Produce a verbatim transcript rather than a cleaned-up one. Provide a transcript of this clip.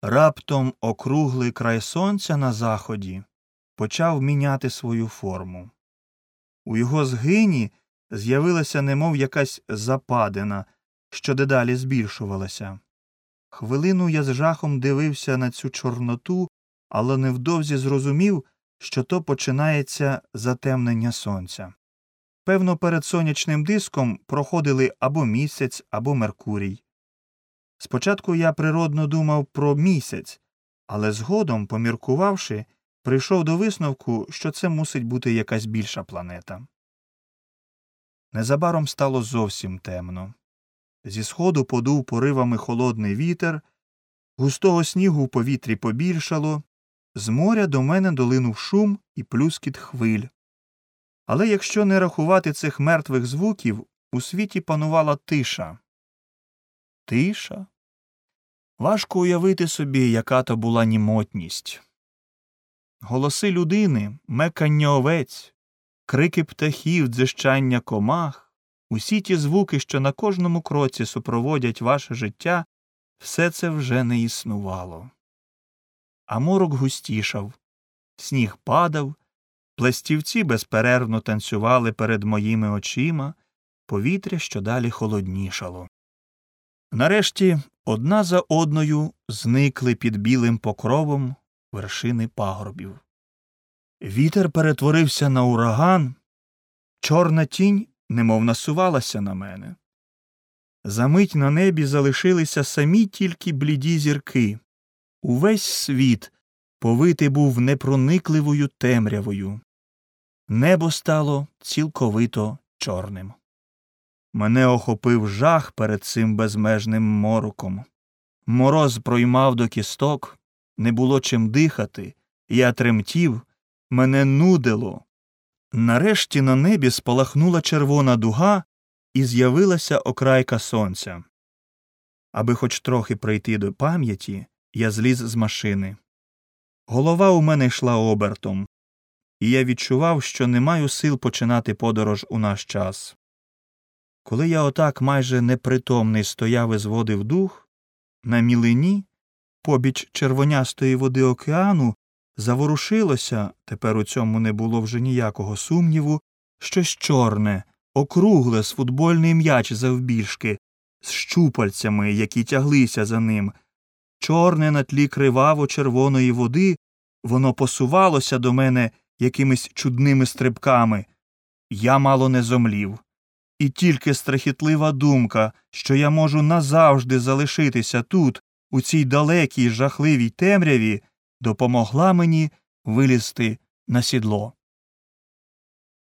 Раптом округлий край сонця на заході почав міняти свою форму. У його згині з'явилася немов якась западина, що дедалі збільшувалася. Хвилину я з жахом дивився на цю чорноту, але невдовзі зрозумів, що то починається затемнення сонця. Певно, перед сонячним диском проходили або місяць, або Меркурій. Спочатку я природно думав про місяць, але згодом, поміркувавши, прийшов до висновку, що це мусить бути якась більша планета. Незабаром стало зовсім темно. Зі сходу подув поривами холодний вітер, густого снігу в повітрі побільшало, з моря до мене долинув шум і плюскіт хвиль. Але якщо не рахувати цих мертвих звуків, у світі панувала тиша. Тиша? Важко уявити собі, яка то була німотність. Голоси людини, мекання овець, крики птахів, дзижчання комах, усі ті звуки, що на кожному кроці супроводять ваше життя, все це вже не існувало. А морок густішав, сніг падав, пластівці безперервно танцювали перед моїми очима, повітря щодалі холоднішало. Нарешті одна за одною зникли під білим покровом вершини пагорбів. Вітер перетворився на ураган, чорна тінь немов насувалася на мене. Замить на небі залишилися самі тільки бліді зірки. Увесь світ повитий був непроникливою темрявою. Небо стало цілковито чорним. Мене охопив жах перед цим безмежним мороком. Мороз проймав до кісток, не було чим дихати, я тремтів, мене нудило. Нарешті на небі спалахнула червона дуга і з'явилася окрайка сонця. Аби хоч трохи прийти до пам'яті, я зліз з машини. Голова у мене йшла обертом, і я відчував, що не маю сил починати подорож у наш час. Коли я отак майже непритомний стояв і зводив дух, на мілині, побіч червонястої води океану, заворушилося, тепер у цьому не було вже ніякого сумніву, щось чорне, округле з футбольний м'яч завбільшки, з щупальцями, які тяглися за ним. Чорне на тлі криваво-червоної води, воно посувалося до мене якимись чудними стрибками. Я мало не зомлів. І тільки страхітлива думка, що я можу назавжди залишитися тут, у цій далекій жахливій темряві, допомогла мені вилізти на сідло.